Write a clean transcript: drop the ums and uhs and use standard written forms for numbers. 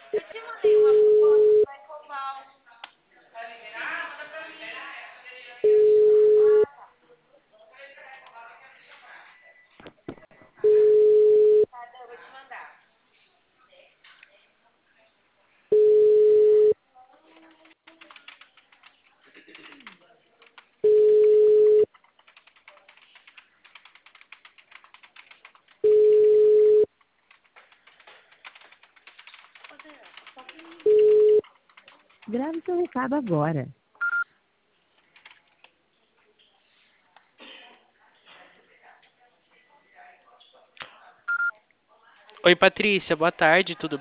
Eu te mandei uma proposta para Ecoval. Tá, eu vou te mandar. Grave seu recado agora. Oi, Patrícia, boa tarde, tudo